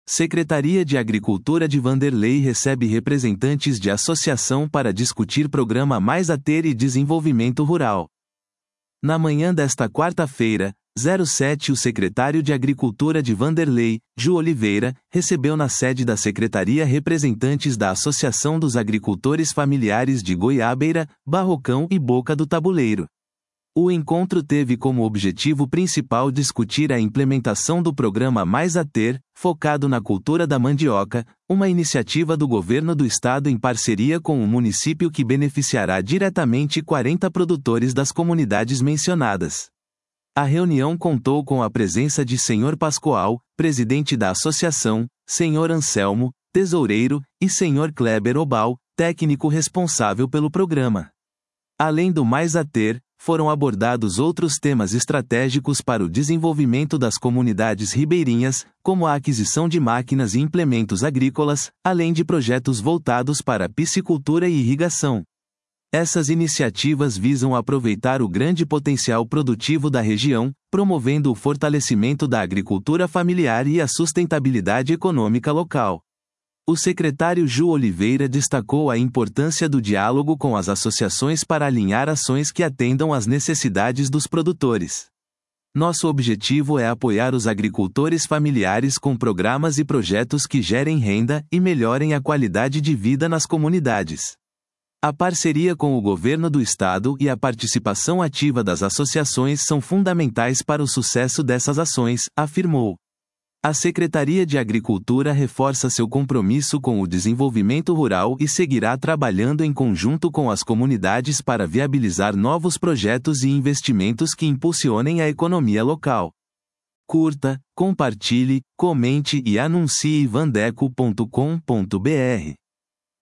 Secretaria de Agricultura de Vanderlei recebe representantes de associação para discutir programa Mais ATER e desenvolvimento rural. Na manhã desta quarta-feira, 07, o secretário de Agricultura de Vanderlei, Ju Oliveira, recebeu na sede da secretaria representantes da Associação dos Agricultores Familiares de Goiabeira, Barrocão e Boca do Tabuleiro. O encontro teve como objetivo principal discutir a implementação do programa Mais ATER, focado na cultura da mandioca, uma iniciativa do governo do estado em parceria com o município que beneficiará diretamente 40 produtores das comunidades mencionadas. A reunião contou com a presença de Sr. Pascoal, presidente da associação, Sr. Anselmo, tesoureiro, e Sr. Kleber Obal, técnico responsável pelo programa. Além do Mais ATER, foram abordados outros temas estratégicos para o desenvolvimento das comunidades ribeirinhas, como a aquisição de máquinas e implementos agrícolas, além de projetos voltados para piscicultura e irrigação. Essas iniciativas visam aproveitar o grande potencial produtivo da região, promovendo o fortalecimento da agricultura familiar e a sustentabilidade econômica local. O secretário Ju Oliveira destacou a importância do diálogo com as associações para alinhar ações que atendam às necessidades dos produtores. Nosso objetivo é apoiar os agricultores familiares com programas e projetos que gerem renda e melhorem a qualidade de vida nas comunidades. A parceria com o governo do estado e a participação ativa das associações são fundamentais para o sucesso dessas ações, afirmou. A Secretaria de Agricultura reforça seu compromisso com o desenvolvimento rural e seguirá trabalhando em conjunto com as comunidades para viabilizar novos projetos e investimentos que impulsionem a economia local. Curta, compartilhe, comente e anuncie vandeco.com.br.